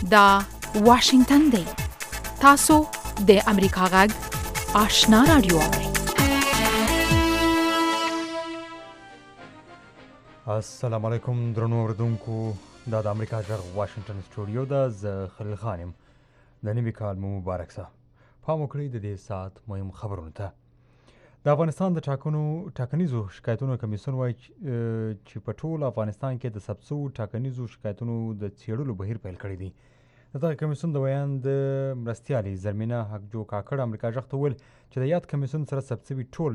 دا واشنگتن دی. تاسو د امریکا غږ آشنا رادیو اورئ. السلام علیکم درنو اوریدونکو، دا د امریکا غږ واشنگتن سټوډیو ده. زه خلیل خان یم. د نوي کال مو مبارک شه. پام وکړئ د دې ساعت مهم خبرونو ته. د افغانستان د ټاکنیزو شکایتونو کمیسیون وایي چې په ټول افغانستان کې د ثبت شوو ټاکنیزو شکایتونو د څېړلو بهیر پیل کړی دی. د دغه کمیسیون د بیان د مرستیالې زرمینه حقجو کاکړ امریکا غږ ته وویل چې د یاد کمیسیون سره ثبت شوي ټول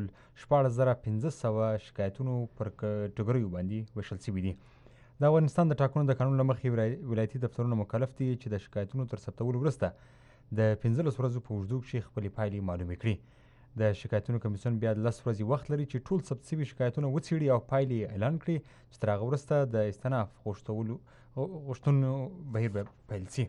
16500 شکایتونو پر کټګوریو باندې ویشل شوي دي. د افغانستان د ټاکنو د قانون له مخې ولایتي دفترونه مکلف دي چې د شکایتونو تر ثبتولو وروسته د 15 ورځو په اوږدو کې خپلې پایلې معلومې کړي. د شکایتونو کمیسیون بیا 10 ورځې وخت لري چې ټول ثبت شوي شکایتونه وڅېړي او پایلې اعلان کړي چې تر هغه وروسته د استئناف غوښتنو بهیر به پیل شي.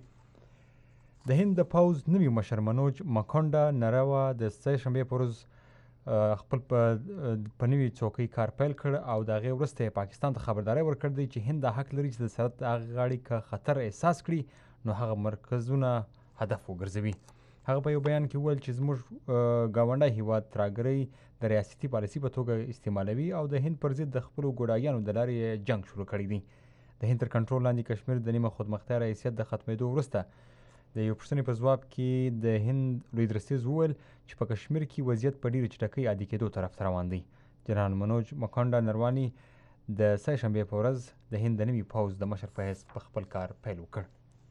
د هند د پوځ نوي مشر منوج ماکونډا ناروا د سه شنبې په ورځ خپل په نوي چوکۍ کار پیل کړ او د هغې وروسته یې پاکستان ته خبرداری ورکړ دی چې هند دا حق لري چې د سرحد هغه غاړې که خطر احساس کړي نو هغه مرکزونه هدف وګرځوي. هغه په یو بیان کې وویل چې زموږ ګاونډی هیواد ترهګرۍ د ریاستي پالیسي په توګه استعمالوي او د هند پر ضد د خپلو ګوډاګیانو د لارې جنګ شروع کړی دی. د هند تر کنټرول لاندې کشمیر د نیمه خودمختاره حیثیت د ختمېدو وروسته د یو پوښتنې په ځواب کې د هند لوی درستیز وویل چې په کشمیر کې وضعیت په ډېرې چټکۍ عادي کېدو طرف ته روان دی. جنرال منوج ماکونډا نرواني د سه شنبې په ورځ د هند د نوي پوځ د مشر په حیث په خپل کار پیل وکړ.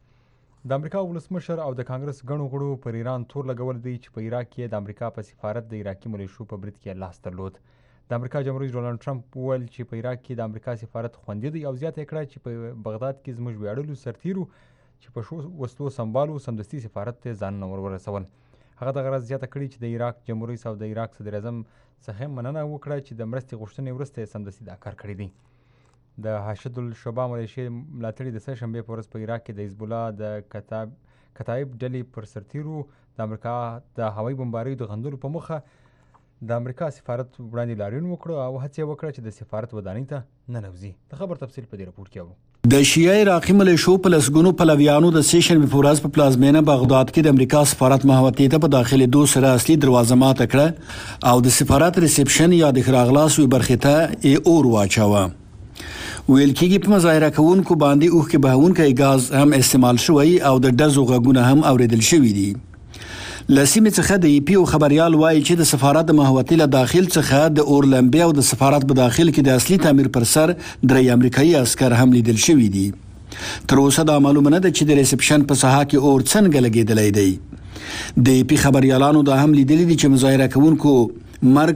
د امریکا ولسمشر او د کانګرس ګڼو غړو پر ایران تور لګول دی چې په عراق کې د امریکا په سفارت د عراقي ملیشو په برید کې لاس درلود. د امریکا جمهور ډونالډ ټرمپ وویل چې په عراق کې د امریکا سفارت خوندي دی او زیاته کړه چې په بغداد کې زموږ ویاړلو سرتیرو چې په وسلو سمبالو سمدستي سفارت ته ځانونه ورسول. هغه دغه راز زیاته کړي چې د عراق جمهور رئیس او د عراق صدر اعظم څخه مننه وکړه چې د مرستې غوښتنې وروسته یې سمدستي دا کار کړی دی. د حشد الشباب ملیشې ملاتړي د سه شنبې په ورځ په عراق کې د حزب الله د کتایب ډلې پر سرتیرو د امریکا د هوایي بمباریو د غندلو په موخه د امریکا سفارت وړاندې لاریون وکړ او هڅه وکړه چې د سفارت ودانۍ ته ننوځي. د خبر تفصیل په دې راپور کې اورو. د شیعه عراقي ملیشو په لسګونو پلویانو د سه شنبې په ورځ په پلازمینه بغداد کې د امریکا سفارت محوطې ته په داخلېدو سره اصلي دروازه ماته کړه او د سفارت ریسپشن یا د ښه راغلاست برخې ته یې اور واچاوه. ویل کېږي په مظاهره کوونکو باندې اوښکې بهونکی ګاز هم استعمال شوی او د ډزو غږونه هم اوریدل شوي دي. له سیمې څخه د ای پی او خبریال وایي چې د سفارت د محوطې له داخل څخه د اور لمبې او د سفارت په داخل کې د اصلي تعمیر پر سر 3 امریکایي عسکر هم لیدل شوي دي. تر اوسه دا معلومه نه ده چې د ریسپشن په ساحه کې اور څنګه لګېدلی دی. د ای پی خبریالانو دا هم لیدلی دي چې مظاهره کوونکو مرګ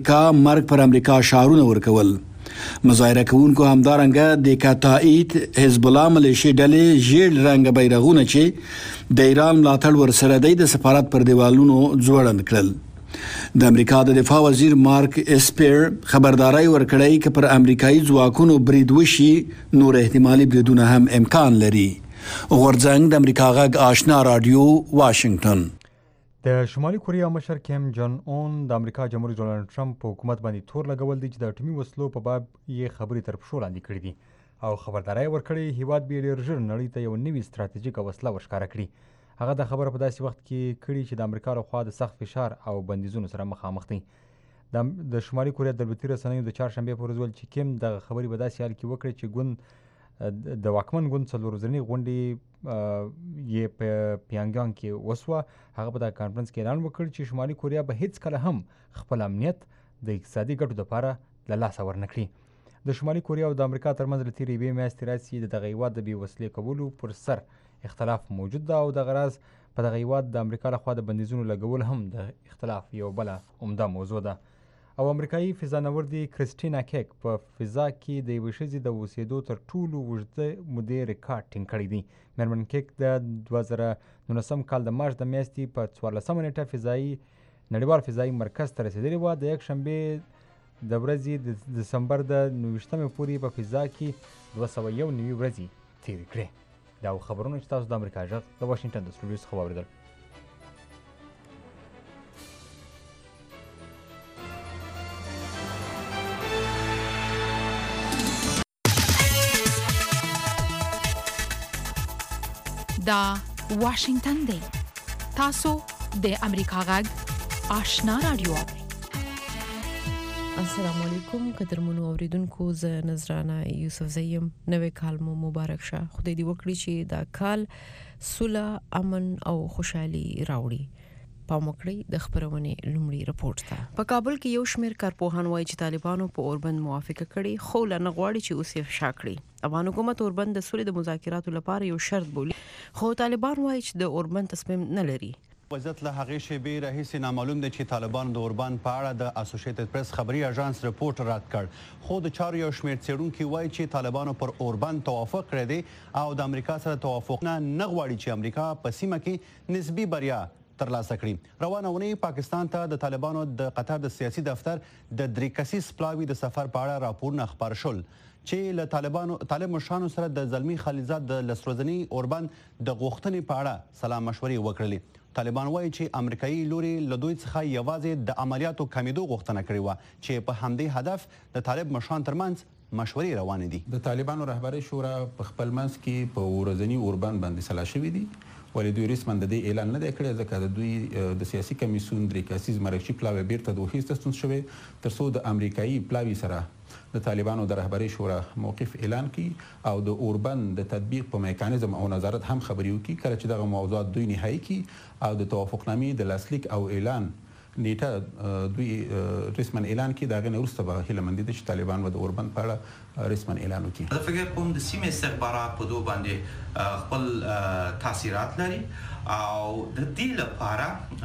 پر امریکا شعارونه ورکول. مظاهره کوونکو همدارنګه د کتایب حزب الله ملیشې ډلې ژیړ رنګ بیرغونه چې د ایران ملاتړ ورسره دی د سفارت پر دیوالونو ځوړند کړل. د امریکا د دفاع وزیر مارک اسپیر خبرداري ورکړی چې پر امریکایي ځواکونو برید وشي نور احتمالي بریدونه هم امکان لري. غورځنګ د امریکا غږ آشنا رادیو واشنگتن. د شمالي کوریا مشر کیم جون اون د امریکا جمهور رئیس ډونالډ ټرمپ په حکومت باندې تور لګول دی چې د اټومي وسلو په باب یې خبرې تر پښو لاندې کړې دي او خبرداری ورکړی هیواد به ډېر ژر نړۍ ته یو نوي ستراتیژیکه وسله ورښکاره کړي. هغه دا خبره په داسې وخت کې کړي چې د امریکا لخوا د سخت فشار او بندیزونو سره مخامخ دی. د شمالي کوریا دولتي رسنیو د چهارشنبې په ورځ ویل چې کیم دغه خبرې په داسې حال کې وکړي چې د واکمن ګوند 4 ورځنۍ غونډې یې په پیانګیانګ کې وسوه. هغه په دغه کانفرنس کې اعلان وکړ چې شمالي کوریا به هیڅ کله هم خپل امنیت د اقتصادي ګټو لپاره له لاسه ورنکړي. د شمالي کوریا او د امریکا ترمنځ له تېرې یوې میاشتې راځي د دغه هیواد د بې وسلې کولو پر سر اختلاف موجود ده او دغه راز په دغه هیواد د امریکا لخوا د بندیزونو لګول هم د اختلاف یو بله عمده موضوع ده. او امریکایي فضانوردي کریسټینا کیک په فضا کې د یوې ښځې د اوسېدو تر ټولو اوږده مودې ریکارډ ټینګ کړی دی. میرمن کیک د 2019 کال د مارچ د میاشتې په 14مه نیټه نړیوال فضایي مرکز ته رسېدلې وه. د یکشنبې د ورځې د دسمبر د 29مې پورې په فضا کې 201 ورځې تېرې کړې. دا خبرونه چې تاسو د امریکا غږ د واشنګټن د سټوډیو څخه واورېدل. دا واشنگتن دی. تاسو د امریکا غږ آشنا رادیو. السلام علیکم قدرمنو اوریدونکو، زه نظرانه یوسف زیم. نوې کال مو مبارک شه. خدای دې وکړي چې دا کال صلح، امن او خوشحالي راوړي. پاموکړی د خبرونه لومړی رپورت ته. په کابل کې یو شمېر کارپوهان وایي چې طالبانو په اوربند موافقه کړې، خو لنه غواړي چې اوس یې افشا کړي. افغان حکومت اوربند د سولې د مذاکراتو لپاره یو شرط بولي، خو طالبان وایي چې د اوربند تصمیم نه لري. وضعیت له هغې شیبې راهیسې نامعلوم دی چې طالبانو د اوربند په اړه د اسوسییټډ پریس خبري اژانس رپورټ رد کړ، خو د چارو یو شمېر څېړونکي وایي چې طالبانو پر اوربند توافق کړی دی او د امریکا سره توافق نه غواړي چې امریکا په سیمه کې نسبي بریا ترلاسه کړي. روانه اونۍ پاکستان ته د طالبانو د قطر د سیاسي دفتر د 3 کسیز پلاوي د سفر په اړه راپورونه خپاره شول چې له طالب مشرانو سره د زلمی خلیلزاد د لسروزنی اوربند د غوښتنې په اړه سلام مشورې وکړلې. طالبان وایي چې امریکایي لوري له دوی څخه یوازې د عملیاتو کمیدو غوښتنه کړې وه چې په همدې هدف د طالب مشران ترمنځ مشورې روانې دي. د طالبانو رهبري شورا په خپل منځ کې په ورځنی اوربند باندې سلا شوي دي، ولې دوی رسما د دې اعلان نه دی کړی ځکه د دوی د سیاسي کمیسیون 3 کسیز مرکزي پلاوی بیرته د وحیست ستون شوی ترڅو د امریکایي پلاوی سره د طالبانو د رهبري شورا موقف اعلان کړي او د اوربند د تطبیق په میکانیزم او نظارت هم خبري وکړي. کله چې دغه موضوعات دوی نهایی کړي او د توافقنامې د لاسلیک او اعلان نیټه دوی رسما اعلان کړي، دا غنه وروسته به هیله مند دي چې طالبان به د اوربند په اړه رسما اعلان وکړي. زه فکر کوم د سیمې استخبارات په دوه باندې خپل تاثیرات لري او د دې لپاره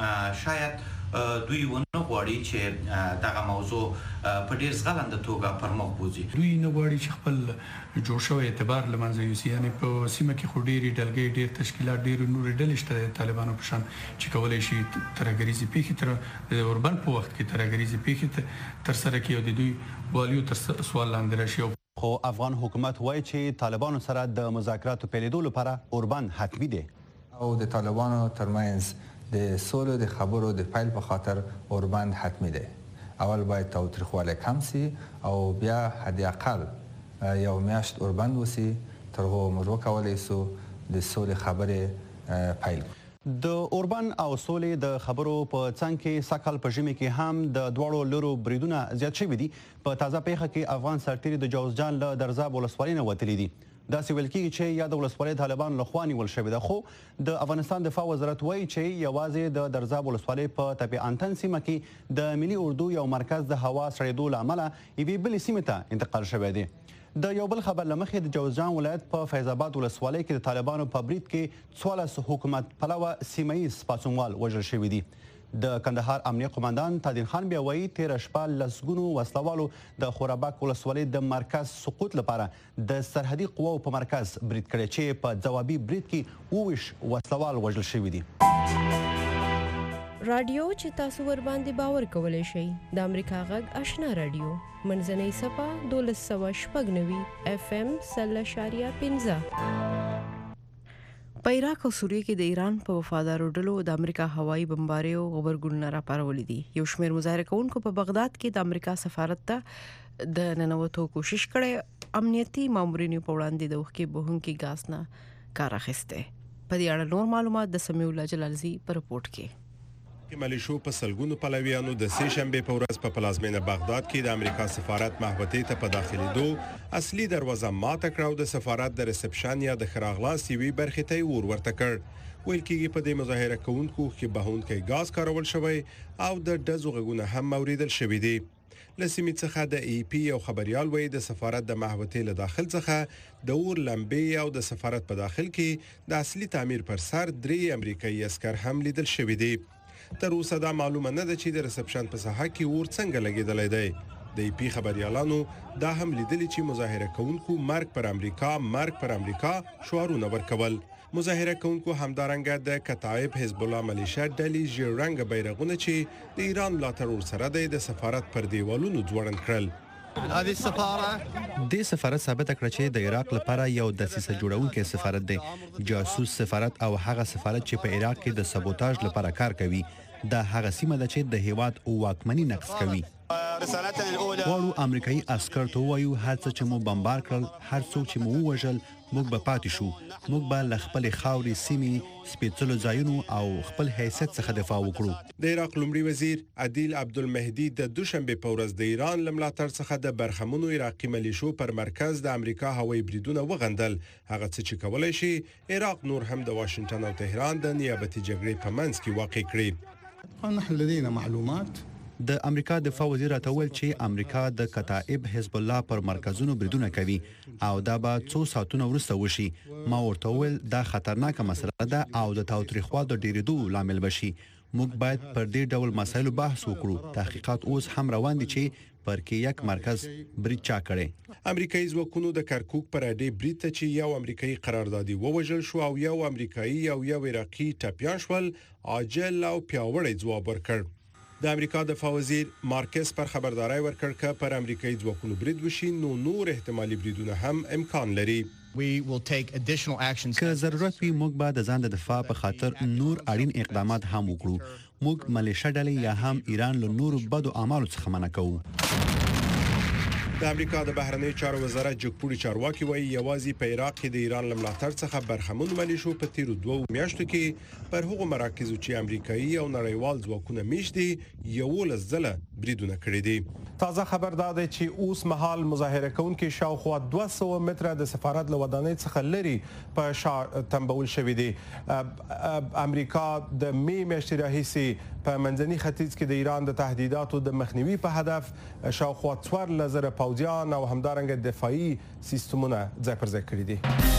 شاید دوی ونه غواړي چې دغه موضوع په ډیر ځغلنده توګه پر مخ بوځي. دوی نه غواړي چې خپل جوړ شوی اعتبار لمنځه یوسي. یعنی په سیمه کې خو ډېری ډلګۍ، ډېر تشکیلات، ډېر نور ډلې شته طالبانو په شان چې کولای شي ترهګریزي پیښې تر اوربند په وخت کې ترهګریزي پیښې تر سره کوي او د دوی والیو تر سوال لاندې راشي. خو افغان حکومت وایي چې طالبانو سره د مذاکراتو پیلېدو لپاره اوربند حتمي دی او د طالبانو ترمنځ د سولې د خبرو د پیل په خاطر اوربند حتمي دی. اول باید تاوتریخوالی کم سي او بیا حداقل یو میاشت اوربند وسی تر هغه موږ وکولای سو د سولې خبرې پیل. د اوربند او سولې د خبرو په څنګ کې سږ په ژمي کې هم د دواړو لورو بریدونه زیات شوي دي. په تازه پیښه کې افغان سرتیري د جوزجان له درزاب ولسوالۍ نه وتلي دي. داسې ویل کېږي چې یا د ولسوالۍ طالبانو لخوا نیول شوې ده، خو د افغانستان دفاع وزارت وایي چې یوازې د درزاب ولسوالۍ په تپې انتن سیمه کې د ملي اردو یو مرکز د هوا سړېدو له امله یوې بلې سیمې ته انتقال شوی دی. د یو بل خبر له مخې د جوزجان ولایت په فیض آباد ولسوالۍ کې د طالبانو په برید کې 14 حکومت پلوه سیمه ییز پاڅونوال وژل شوي دي. د کندهار امنیه قومندان تادین خان بیا وایي تېره شپه لسګونو وسلوالو د خورابک ولسوالۍ د مرکز سقوط لپاره د سرحدي قواو په مرکز برید کړی چې په ځوابي برید کې 29 وسلوال وژل شوي دي. رادیو چې تاسو ور باندې باور کولای شئ د امریکا غږ آشنا رادیو منځنۍ صفه 1290 FM 0.15. په عراق او سوریه کې د ایران په وفادارو ډلو د امریکا هوایي بمباریو غبرګونونه راپارولي دي. یو شمېر مظاهره کوونکو په بغداد کې د امریکا سفارت ته د ننوتو کوشش کړي. امنیتي مامورینو په وړاندې د وښکې بهونکي ګاز نه کار اخیسته. په دې اړه نور معلومات د سمیع الله جلالزی په رپورت کې. ملیشو په سلګونو پلویانو د سه شنبه په ورځ په پلازمینه بغداد کې د امریکا سفارت محوطې ته په داخليدو اصلي دروازه ماته کړه او د سفارت د ریسپشن یا د خراغلاس یوې برخې ته ورته کړ. ویل کېږي په دې مظاهره کوونکو کې بهونکی ګاز کارول شوی او د ډزو غږونه هم اوریدل شوي دي. لسیمې څخه د ای پی او خبريال وایي د سفارت د محوطې له داخل څخه د اور لمبې او د سفارت په داخل کې د اصلي تعمیر پر سر 3 امریکایي عسكر هم لیدل شوي دي. تر اوسه دا معلومه نه ده چې د ریسپشن په ساحه کې اور څنګه لګیدلی دی. د ای پی خبريالانو دا هم لیدلی چې مظاهره کوونکو مرګ پر امریکا شعارونه ورکول. مظاهره کوونکو همدارنګه د کتایب حزب الله ملیشه ډلې ژیړ رنګ بیرغونه چې د ایران ملاتړ سره د سفارت پر دیوالونو ځوړند کړل. د سفارت ثابت کړ چې د عراق لپاره یو دسیسه جوړونکي سفارت دی، جاسوس سفارت او هغه سفارت چې په عراق کې د سبوتاژ لپاره کار کوي. دا هغه سیمه ده چې د هیواد او واکمنۍ نقض کوي. غواړو امریکایي عسکر ته ووایو هر څه چې مو بمبار کړل، هر څوک چې مو ووژل، موږ به پاتې شو. موږ به له خپلې خاورې، سیمې، سپېڅلو ځایونو او خپل حیثیت څخه دفاع وکړو. د عراق لومړي وزیر عادل عبدالمهدي د دوشنبه په ورځ د ایران له ملاتړ څخه د برخمنو عراقي ملیشو پر مرکز د امریکا هوایي بریدونه وغندل. هغه څه چې کولای شي عراق نور هم د واشنگټن او تهران د نیابتي جګړې په منځ کې واقع کړي. نحن لدينا معلومات. د امریکا دفاع وزیر راته چې امریکا د کتائب حزب الله پر مرکزونو بریدونه کوي او دا به څو ساعتونه وروسته وشي. ما ورته وویل دا خطرناکه مسله ده او د تاوتریخوالي د ډیرېدو لامل بشي. موږ باید پر دې ډول مسایلو بحث وکړو. تحقیقات اوس هم روان دي چې پر کې یک مرکز برید چا کړي. امریکایي ځواکونو د کرکوک پر اډې برید ته چې یو امریکایي قراردادي ووژل شو او یو امریکایي او یو عراقي ټپيان شول، عاجل او پیاوړی ځواب ورکړ. د امریکا دفاع وزیر مارکس پر خبرداري ورکړ چې پر امریکایي ځواکونو برید وشي نو نور احتمالي بریدونه هم امکان لري. که ضرورت وي موږ به د ځان د دفاع په خاطر نور اړین اقدامات هم وکړو. موږ ملیشه ډلې یا هم ایران له نورو بدو اعمالو څخه منع کوو. د امریکا د بهرنی چارو وزارت جګپوړي چارواکي وایي یوازې په عراق کې د ایران له ملاتړ څخه برخمن ملیشو په تیرو 2 میاشتو کې پر هغو مراکزو چې امریکایي او نړیوال ځواکونه میشتي 11 ځله بریدونه کړي دي. تازه خبر دا دی چې اوس مهال مظاهره کوونکي شاوخوا 200 متره د سفارت له ودانۍ څخه لري په شا تنبول شوې دي. امریکا د می میاشتې راهیسې په منځني ختیځ کې د ایران د تهدیداتو د مخنیوي په هدف شاوخوا 4000 پوځیان او همدارنګه دفاعي سیستمونه ځای پر ځای کړي دي.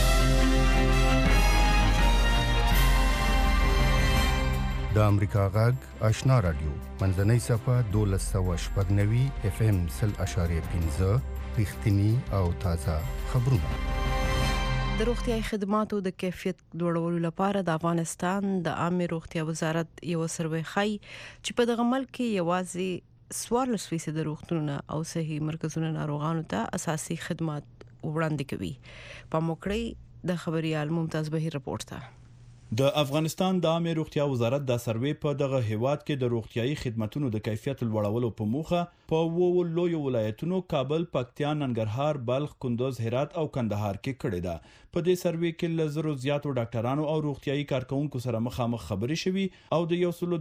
د امریکا غږ آشنا رادیو منځنۍ صفه 1290 اف ام 0.15 رښتینی او تازه خبرونه. د روغتیاي خدماتو د کیفیت لوړولو لپاره د افغانستان د عامه روغتیا وزارت یو سروې خي چې په دغه ملک کې یوازې 14% د روغتونونو او صحي مرکزونو ناروغانو ته اساسي خدمات وړاندې کوي. په موکړی د خبريال ممتاز بهیر رپورت ته د افغانستان د عامه روغتیا وزارت د سروې په دغه هیواد کې د روغتیاي خدماتو د کیفیت لوړولو په موخه په وو لوی ولایتونو کابل، پکتیا، ننګرهار، بلخ، کندوز، هرات او کندهار کې کړې ده. په دې سروې کې لزرو زیاتو ډاکټرانو او روغتیاي کارکونکو سره مخامخ خبرې شوي او د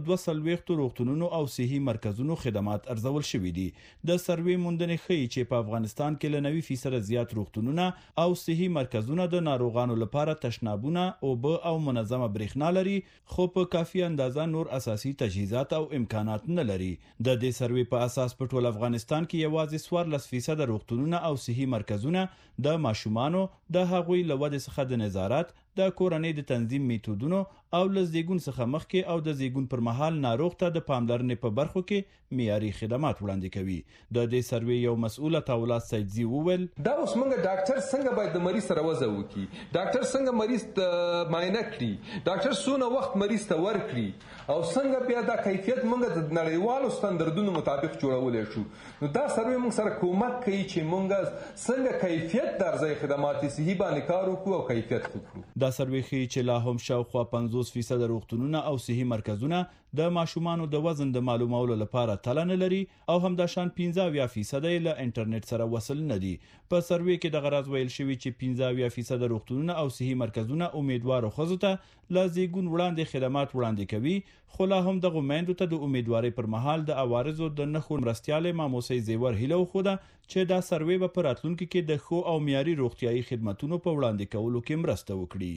102 روغتونونو او صحي مرکزونو خدمات ارزول شوي دي. د سروې موندنې ښيي چې په افغانستان کې ل 90% زیات روغتونونه او صحي مرکزونه د ناروغانو لپاره تشنابونه او او منظمه برېښنا لري، خو په کافي اندازه نور اساسي تجهیزات او امکانات نه لري. د دې سروې په اساس په ټول افغانستان کې یوازې 14% روغتونونه او صحي مرکزونه د ماشومانو د هغوی لواد څخه د نظارت، د کورنۍ د تنظیم میتودونو او لزیګون څخه مخکې او د زیګون پر مهال ناروغ ته د پاملرنې په برخو کې معیاري خدمات وړاندې کوي. د دې سروې یو مسؤل تاولات سیدزی وویل دا اوس موږ ډاکټر څنګه باید د مریض سره وځو کی، ډاکټر څنګه مریض ته معاینه کړي، ډاکټر سونه وخت مریض ته ورکړي او څنګه بیا د کیفیت موږ د نړیوالو ستاندردونو مطابق جوړولای شو. نو دا سروې موږ سره کومک کوي چې موږ څنګه کیفیت درځي خدمات صحي باندې کار وکړو او کیفیت وکړو. دا سروې ښيي چې لا هم شاوخوا 50% روغتونونه او صحي مرکزونه د ماشومانو د وزن د معلومولو لپاره تله نه لري او هم د شان 15% له انټرنیټ سره وصل نه دي. په سروې کې د غرض ویل شوی چې 15% روغتونونه او صحي مرکزونه امیدوارو ښځو ته لازیګون وړاندې خدمات وړاندې کوي، خو لا هم د غومندو ته د امیدواري پر مهال د عوارضو د نخو مرستياله ماموسي زیور هیله خوده چې دا سروې به په راتلونکو کې د خو او معیاري روغتيایي خدماتونو په وړاندې کولو کې مرسته وکړي.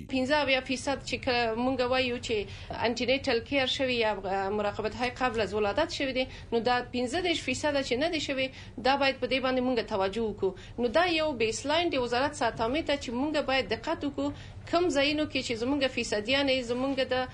15% چې مونږ وایو چې انټینیټل کیر شوی یا مراقبت های قبل از ولادت شوی دي، نو دا 15% چې نه دي شوی دا باید په دې باندې مونږ توجه وکړو. نو دا یو بیسلاین دی وزارت ساتامه ته چې مونږ باید دقت وکړو کم ځایونو کې چې زمونږ فیصدیان زمونږ د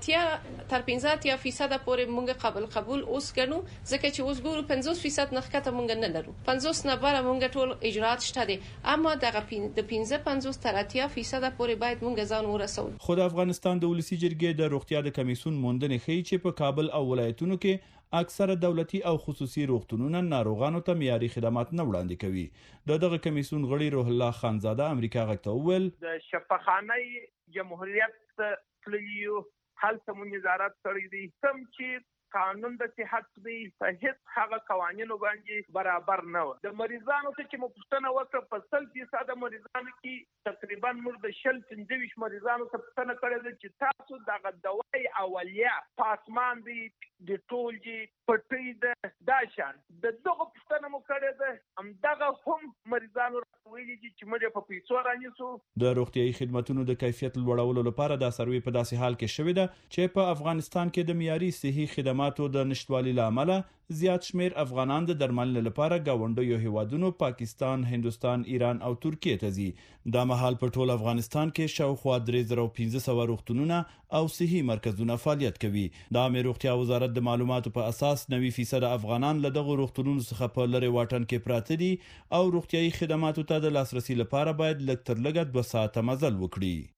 15% پورې مونږ قبول اوس ګڼو، ځکه چې اوس ګورو 50% نخکته مونږ نه لرو، 50 نه بره مونږ ټول اجرات شته دي، اما دغه د 15 تر 80% پورې باید مونږ ځان ورسو. خو د افغانستان د ولسی جرګې د روغتیا د کمیسیون موندنې ښيي چې په کابل او ولایتونو کې اکثره دولتي او خصوصي روغتونونه ناروغانو ته معیاري خدمات نه وړاندې کوي. دغه کمیسیون غړي روح الله خانزاده امریکا غږ ته وویل د شفاخانه جمهوریت تللیو هلته مو نظارت کړی دی، کوم چې قانون د صحت دی په هیڅ هغه قوانینو باندې برابر نه و. د مریضانو ته چې مفتنه وکړه په 100% مریضانو کې تقریبا موږ د 25 مریضانو ته پوښتنه کړې ده چې تاسو دغه دواي اولیه پاسمان دی د ټول جی پټي د داشان د دغه پوښتنه مو کړې ده هم دغه هم مریضانو راویلي چې موږ په پیسو رانیسو. د روغتیايي خدماتو د کیفیت لوړولو لپاره دا سروې په داسې حال کې شوې ده چې په افغانستان کې د معیاري صحي خدماتو د نشټوالي لامل زیات شمیر افغانان د درملنې لپاره گاونډیو هیوادونو پاکستان، هندستان، ایران او ترکیه ته ځي. دا مهال په ټول افغانستان کې شاوخوا 3500 روغتونونه او صحي مرکزونه فعالیت کوي. د عامه روغتیا وزارت د معلوماتو په اساس 90% افغانان له دغه روغتونونو څخه په لری واټن کې پراته دي او روغتیايي خدماتو ته د لاسرسي لپاره باید لږ تر لږه 2 ساعته مزل وکړي.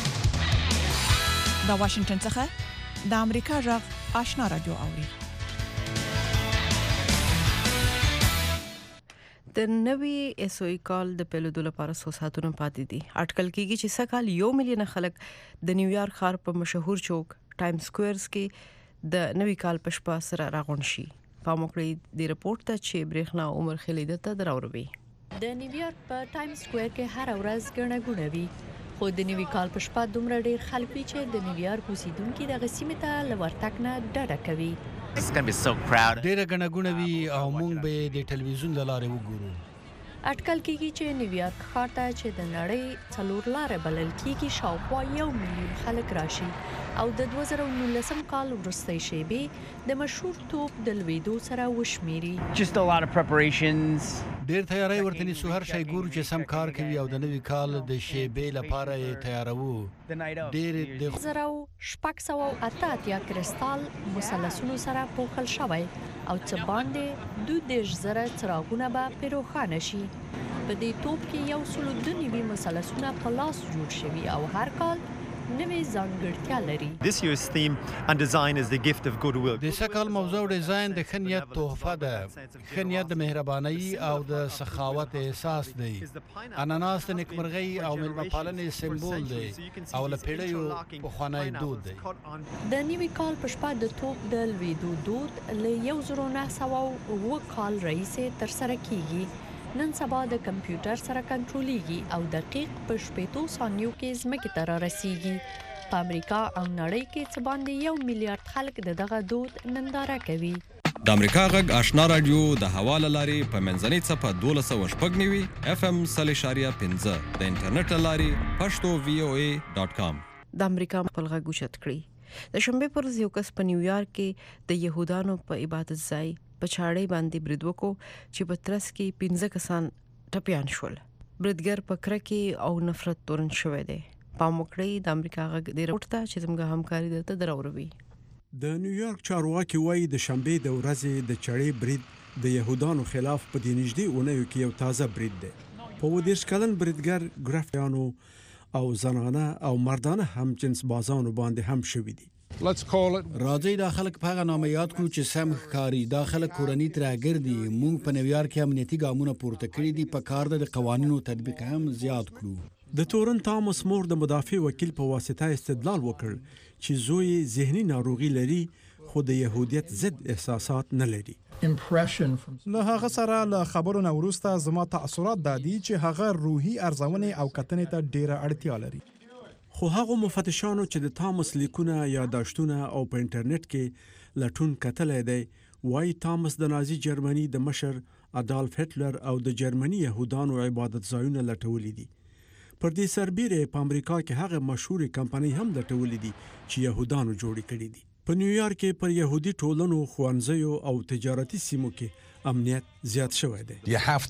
د واشنگټن څخه د امریکا غږ آشنا رادیو اوري. د نوي اسوي کال د پیلودو لپاره 100 ساعتونه پاتې دي. اټکل کیږي چې سکهال 1 مليون خلک د نیویارک ښار په مشهور چوک ټایم سکويرز کې د نوي کال په شپه سره راغون شي. په موکړې د رپورت ته چې برېښنا عمر خلیده ته دراوروي. د نیویارک په ټایم سکوير کې هر ورځ ګڼه ګوڼه وي. خو د نوي کال په شپه دومره ډیر خلک وي چې د نیویارک اوسیدونکو د غسیمه ته لورتک نه ډډه کوي. ډیره ګڼه ګوڼه وي او موږ به د ټلویزیون له لارې وګورو. اټکل کیږي چې نیویارک ښار ته چې د نړۍ څلور لارې بلل کیږي شاوخوا 1 مليون خلک راشي او د 2019 کال وروستۍ شېبې د مشهور توپ د لویدو سره وشمیري. ډیر تیاری ورته نیسو، هر شی ګورو چې سم کار کوي او د نوي کال د شېبې لپاره یې تیارو. ډیر د 1688 کرستال مثلثونو سره پوښل شوی او څه باندې 2000 څراغونه به روښانه شي. په دې توپ کې 192 مثلثونه په لاس جوړ شوي او هر کال نوې ځانګړتیا لري. This year's theme and design is the gift of goodwill. د سکهال موضوع ډیزاین د ښه نیت تحفه ده. ښه نیت د مهرباني او د سخاوت احساس دی. اناناس د نیکمرغۍ او مېلمه‌پالنې سمبول دی او له پیړیو پخوانی دود دی. د نوي کال په شپه د توپ د لویدو دود له 1909 کال راهیسې ترسره کیږي. نن سبا د کمپیوټر سره کنټرولېږي او دقیق په 15 ثانیو کې ځمکې ته رارسیږي. په امریکا او نړۍ کې څه باندې 1 میلیارډ خلک دغه دود ننداره کوي. د امریکا غږ آشنا رادیو د حواله لاري په منځنۍ صفه 1290 FM 0.5 د انټرنیټ لاري pashto.voa.com. د امریکا خپل غږ اوچت کړی. د شنبه پر ورځ یو کس په نیویارک کې د يهودانو په عبادت ځای په چاړې باندې برید وکړو چې په ترڅ کې 15 کسان ټپيان شول. بریدګر په کرکه او نفرت تورن شوی دی. په موکړې د امریکا غږ د رپورت ته چې زموږ همکاري درته دراوروي. د نیویارک چارواکي وایي د شنبه د ورځې د چاړې برید د يهودانو خلاف په دې نږدې اونیو کې یو تازه برید دی. په 20 کلن بریدګر ګرافیانو او زنانه او مردانه هم جنس بازانو باندې هم شوی دي. راځي دا خلک په هغه نامه یاد کړو چې سم ښکاری. دا خلک کورنۍ ترهګر دي. موږ په نیویارک کې امنیتي ګامونه پورته کړي دي. په کار د قوانینو تطبیق هم زیات کړو. د تورن تامس مور د مدافع وکیل په واسطه استدلال وکړ چې زوی ذهني ناروغي لري خو د يهودیت ضد احساسات نه لري. له هغه سره له خبرو نه وروسته زما تاثرات دادي چې هغه روحي ارزونې او کتنې ته ډیره اړتیا لري. خو هغه مفتشانو چې د تامس لیکونه یادداشتونه او په انټرنیټ کې لټون کتلای دی وایي تامس د نازي جرمني د مشر ادالف هټلر او د جرمني يهودانو عبادت ځایونه لټولې دي. پر دې سربېره په امریکا کې هغه مشهور کمپنۍ هم لټولې دي چې يهودانو جوړې کړې دي. په نیویارک کې پر يهودي ټولنو خوانځيو او تجارتي سیمو کې امنیت زیات شوی دی.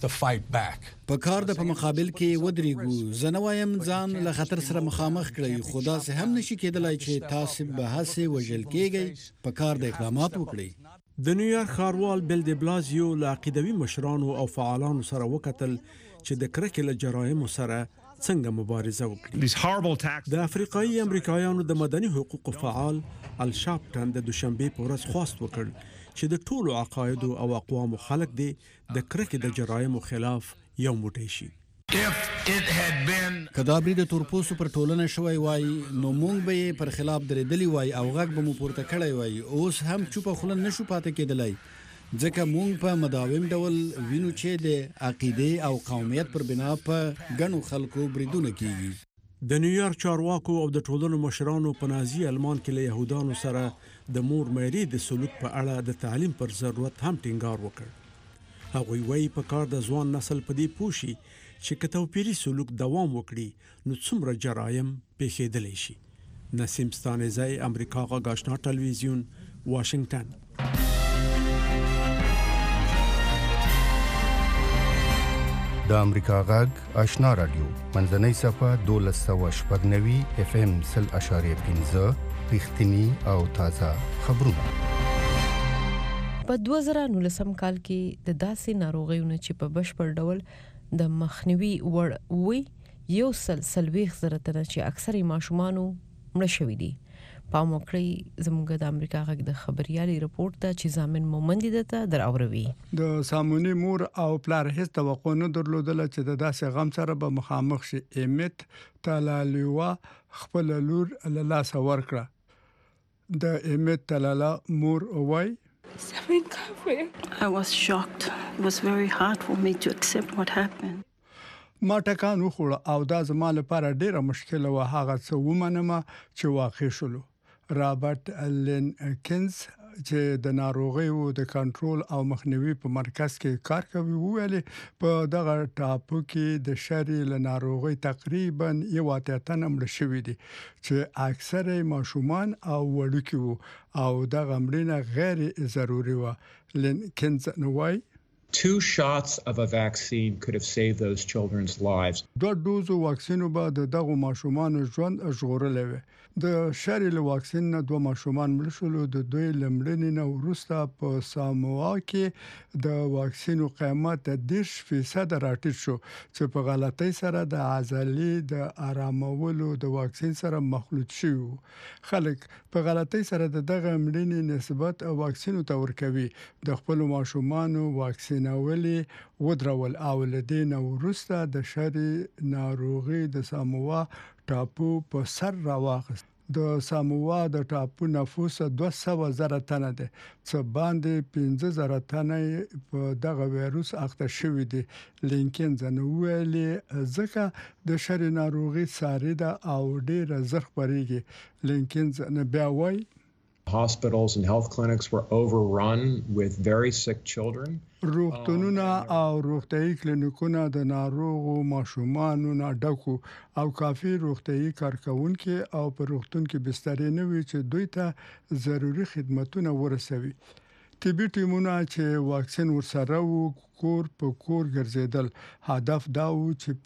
په کار د په مقابل کې ودرېږو. زه وایم ځان له خطر سره مخامخ کړئ. خو داسې هم نشي کېدلای چې تاسو به هڅه وژل کېږئ. په کار د اقدامات وکړئ. د نیویارک ښاروال بیل دی بلازیو له عقیدوي مشرانو او فعالانو سره وکتل چې د کرکې له جرایمو سره څنګه مبارزه وکړي. د افریقایي امریکایانو د مدني حقوقو فعال الشاپټن د دوشنبه په ورځ خواست وکړ چې د ټولو عقایدو او اقوامو خلک دي د کرکې د جرایمو خلاف یو موټی شي. کدا برید تورپوسو پر ټولنه شوی وای نو مونږ به پر خلاف درېدلی وای او غږ به مو پورته کړی وای. اوس هم چوپه خوله نشو پاتې کېدلی ځکه مونږ په مداوم ډول وینو چې د عقیده او قومیت پر بنا په ګڼو خلکو بریدونه کیږي. د نیویارک چارواکو او د ټولنو مشرانو په نازي المان کې له يهودانو سره د مور مېري د سلوک په اړه د تعلیم پر ضرورت هم ټینګار وکړ. هغوی وایي په کار د ځوان نسل په دې پوښي چې که توپیري سلوک دوام وکړي نو څومره جرایم پیښېدلی شي. نسیم ستانزی، امریکا غږ آشنا ټلویزیون، واشنگټن. د امریکا غږ آشنا رادیو منځنۍ صفه 1290 FM 0.5 رښتینی او تازه خبرونه. په 2019 کال کې د داسې ناروغیونو چې په بشپړ ډول د مخنیوي وړ وي 140 تنه چې اکثره ماشومان مړه شوي دي. پام وکړئ زموږ د امریکا غږ د خبريالي رپورت ته چې ضامن مومند دته در اوروي. د سامونی مور او پلار هیڅ توقع نه درلودل چې د داسې غم سره به مخامخ شي. امیت تلالیوا خپل لور لاله سور کړه. د امیت تلالا مور وای I was shocked. It was very hard for me to accept what happened. ما ټکان وخوړ او دا زما لپاره ډیره مشکله و. هغه څه ومنم چې واقع شول. رابرټ لینکنز چې د ناروغیو د کنټرول او مخنیوي په مرکز کې کار کوي ویل په دغه ټاپو کې د شری له ناروغي تقریبا 1.8 مړ شوي دي چې اکثره ماشومان او وړوکي وو او دغه مړینه غیر ضروري و. لینکنز نوای Two shots of a vaccine could have saved those children's lives. دو دوزو واکسینو به دغه ماشومان ژوند ژغورلی وي. د شری له واکسین نه 2 ماشومان مړ شول. د دوی لمړنې نه وروسته په ساموا کې د واکسینو قیمت 10% راټیټ شو چې په غلطۍ سره د عضلې د آرامولو د واکسین سره مخلوط شو. خلک په غلطۍ سره دغه مړنې نسبت واکسینو ته ورکوي. د خپل ماشومان واکسینولي ودرول او لدین وروسته د شری ناروغي د ساموا ټاپو په سر راوخست. د ساموا د ټاپو نفوس 200,000 تنه ده چې باندې 15,000 تنه په دغه وایروس اخته شوی دي. لینکنز نو ویلي ځکه د شری ناروغي ساري ده او ډیره زر خبريږي. لینکنز نه بیا وایي Hospitals and health clinics were overrun with very sick children. روغتونونه او روغتيایي کلینیکونه د ناروغو ماشومانو نه ډکو او کافي روغتيایي کارکونکو او په روغتون کې بسترې نه وي چې دوی ته ضروري خدماتونه ورسوي. طبي ټیمونه چې واکسین ورسره وو کور په کور ګرځیدل. هدف دا و چې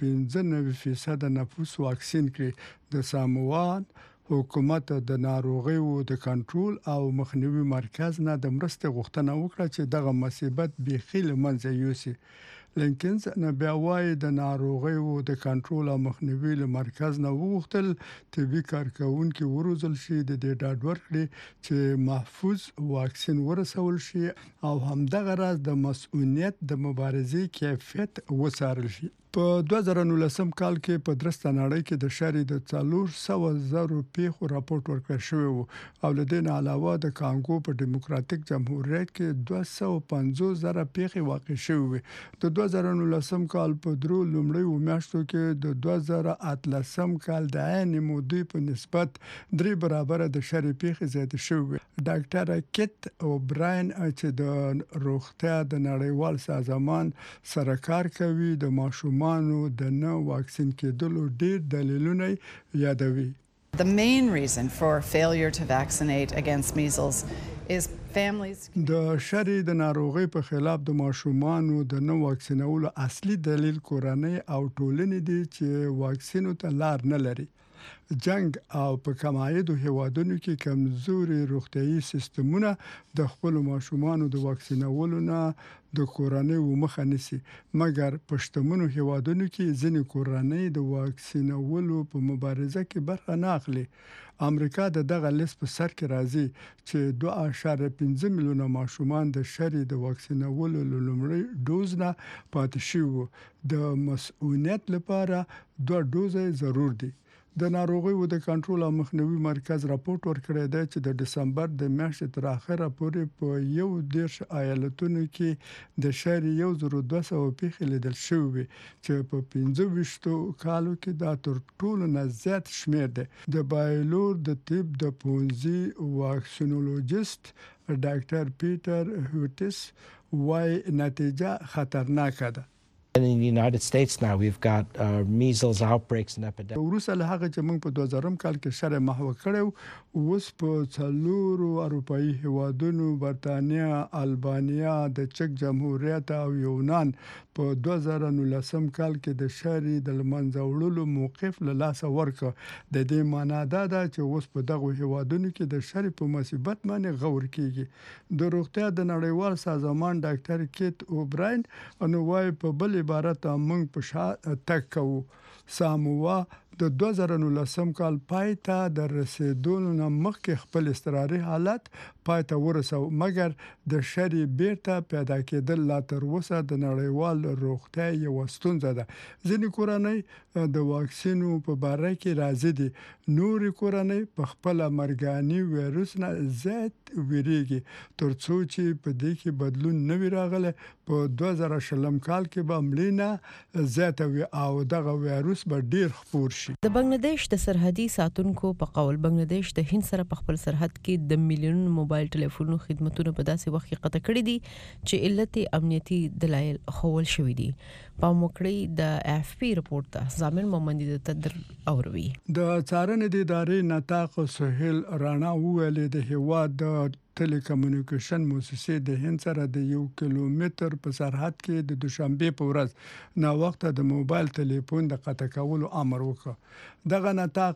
95% نفوس واکسین کړي. د ساموان حکومت د ناروغیو د کنټرول او مخنیوي مرکز نه د مرستې غوښتنه وکړه چې دغه مصیبت بيخي لمنځه یوسي. لینکنز نه بیا وایي د ناروغیو د کنټرول او مخنیوي مرکز نه وغوښتل طبي کارکونکو وروزل شي د دې ډاډ ورکړي چې محفوظ واکسین ورسول شي او همدغه راز د مسؤلیت د مبارزې کیفیت وڅارل شي. په 2019 کال کې په درسته نړۍ کې د شری د 400,000 پیښو راپورټ ورکړل شوی وو او له دې نه علاوه د کانګو په دیموکراتیک جمهوریت کې 250,000 پیښې واقع شوې وي. د 2019 کال په درو لومړیو میاشتو کې د 2018 کال د عین مودې په نسبت 3 برابر د شری پیښې زیاتې شوې. ډاکټر کیت اوبراین چې د روغتیا د نړیوال سازمان سره کار کوي د ماشومان د نه واکسین کېدلو ډېر دلیلونه یادوي. The main reason for failure to vaccinate against measles is families. د شری د ناروغي په خلاف د ماشومانو د نه واکسینولو اصلي دلیل کورنۍ او ټولنې دي چې واکسینو ته لار نه لري. جنگ او په کمایدو هیوادونو کې کمزوري روغتيایي سیستمونه د خپل ماشومان د واکسینولو نه د کورنۍ مخه نیسي، مګر پښتمونو هیوادونو کې ځینې کورنۍ د واکسینولو په مبارزه کې برخه نه اخلي. امریکا دغه لیست په سر کې راځي چې 2.5 میلیونه ماشومان د شری د واکسینولو لومړی ډوز نه پاتې شوي. د مسؤلیت لپاره 2 ډوز ضرور دي. د ناروغیو د کنټرول او مخنیوي مرکز راپورټ ورکړی دی چې د دسمبر د میاشتې تر اخره پورې په 11 ایالتونو کې د شری 1200 پیښې لیدل شوې چې په 25 کالو کې دا تر ټولو نه زیات شمیر دی. د بایلور د طب د پونزي واکسینولوژیست ډاکټر پیټر هوټس وايي نتیجه خطرناکه ده. In the United States now we've got measles outbreaks and epidemics. وروسته له هغه چې موږ په 2000 کال کې شر محو کړو، اوس په څلورو اروپאי هیوادونو برتانیا، البانیا، د چک جمهوریت او یونان په 2019 کال کې د شر د منځه وړلو موقف له لاس ورکړ. د دې معنی دا ده چې اوس په دغه هیوادونو کې د شر په مصیبت باندې غور کیږي. د روغتیا د نړیوال سازمان ډاکټر کیت اوبراین انوای په بل عبارت موږ په شا تک کوو. ساموا د 2019 کال پای ته د رسیدولو نه مخکې خپل اضطراري حالت پای ته ورسو، مګر د شری بیرته پیدا کېدل لا تر اوسه د نړیوال روغتیا یو ستونزه ده. ځینې کورنۍ د واکسینو په باره کې راضي دي، نور کورنۍ په خپل مرګاني وایروس نه زیات ویریږي ترڅو چې په دې کې بدلون نه وي راغلی. په 2020 کال کې به مړینه زیاته وي او دغه وایروس به ډیر خپور شي. د بنگلاديش د سرحدي ساتونکو په قول بنگلاديش د هند سره په خپل سرحد کې د میلیون موبایل ټلیفونونو خدماتونه په داسې وخت کې قطع کړي دي چې علت امنیتي دلایل خول شوې دي. په موکړی د AFP رپورت ته ضامن محمد د تدر اوروي. د څارنې د ادارې نطاق سهیل رانا ویل د هوا د ټیلیکومونیکیشن مؤسسې د هند سره د 1 کیلومتر په سرحد کې د دوشنبه په ورځ نا وخت د موبایل ټلیفون د قطع کولو امر وکړ. دغه نطاق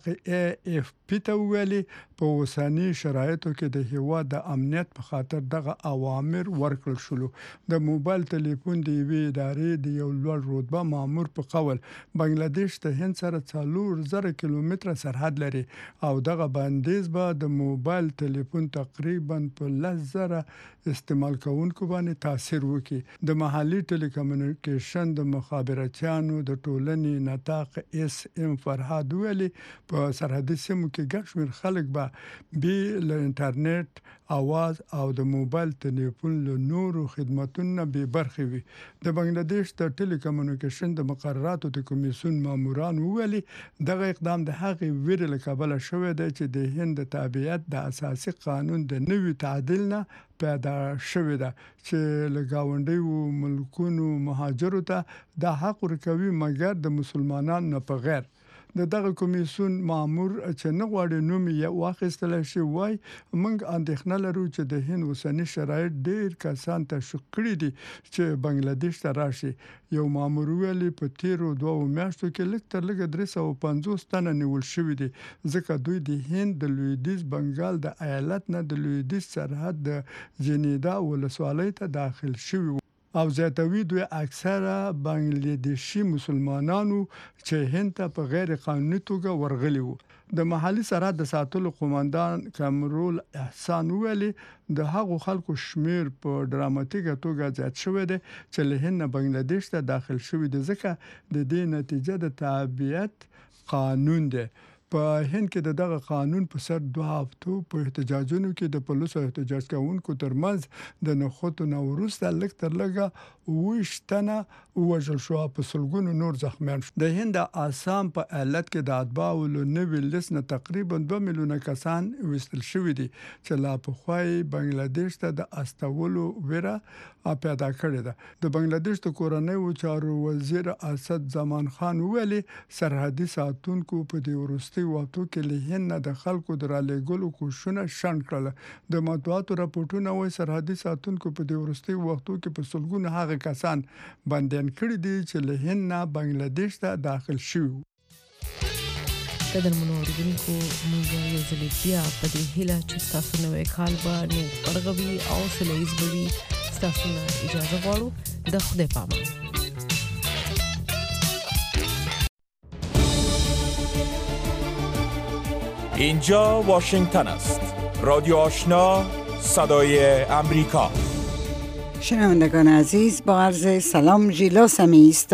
AFP ته ویلي په اوسنی شرایطو کې د هوا د امنیت په خاطر دغه اوامر ورکړل شول. د موبایل ټلیفون د وی ادارې د یو لوړ رتبه مامور په قول بنگلاديش د هند سره 4000 کیلومتر سرحد لري او دغه بندیز به د موبایل ټلیفون تقریبا په 10,000 استعمال کوونکو باندې تاثیر وکړي. د محلي ټیلیکومونیکیشن د مخابراتیانو د ټولنې نطاق SM فرهاد ویلي په سرحدي سیمو کې ګڼ شمېر خلک به بې له انټرنیټ، اواز او د موبایل ټلیفون له نورو خدماتونو به برخې وي. د بنگلاديش د ټیلیکومونیکیشن د مقرراتو د کمیسیون ماموران ویلي دغه اقدام د هغې ویرې له کبله شوی دی چې د هند د تابعیت د اساسي قانون د نوي تعدیل نه پیدا شوې ده چې له گاونډیو ملکونو مهاجرو ته د حق ورکوي، مګر د مسلمانانو نه په غیر. دغه کمیسیون مامور چې نه غواړي نوم یې واخیستل شي وای موږ اندېښنه لرو چې د هند اوسنی شرایط ډېر کسان تشویق کړي دي چې بنگلاديش ته راشي. یو مامور ویلي په تیرو 2 میاشتو کې لږ تر لږه 350 تنه نیول شوي دي ځکه دوی د هند د لویدیځ بنگال د ایالت نه د لویدیځ سرحد د جنیدا ولسوالۍ ته داخل شوي او زیاتوي دوی اکثره بنگلاديشي مسلمانانو چې هند ته په غیر قانوني توګه ورغلي وو. د محلي سرحد د ساتلو قومندان کمرول احسان ویلي د هغو خلکو شمیر په ډراماتیکه توګه زیات شوی دی چې له هند بنگلاديش ته داخل شوي دي ځکه د دې نتیجه د تابعیت قانون دی. په هند کې دغه قانون په سر 2 هفتو په احتجاجونو کې د پولیسو احتجاج کوونکو ترمنځ د نخودو نو وروسته لږ تر لږه 20 تنه وژل شو، په سلګونو نور زخمیان شو. د هند آسام په ایالت کې د اتباعو له نوي لیست نه تقریبا 2 میلیونه کسان وستل شوي دي چې لا پخوای بنگلاديش ته د استولو ویره پیدا کړې ده. د بنگلاديش د کورنیو چارو وزیر اسد زمان خان ویلي سرحدي ساتونکو په دې ورستي وختو کې له هند د خلکو د رالېګلو کوششونه شنډ کړل. د مطبوعاتو راپورټونه وايي سرحدي ساتونکو په دې ورستي وختو کې په سلګونه هغه کسان بندیان کړي دي چې له هند نه بنگلاديش ته داخل شوي. قدرمنو اوریدونکو موږ یو ځل بیا په دې هیله چې تاسو نوې کال به نیک پرغوي او سلیز بوي تاسو نه اجازه غواړو د خدای په امان. اینجا واشنگتن است. رادیو آشنا، صدای امریکا. شنوندگان عزیز، با عرض سلام ژیلا سمی است.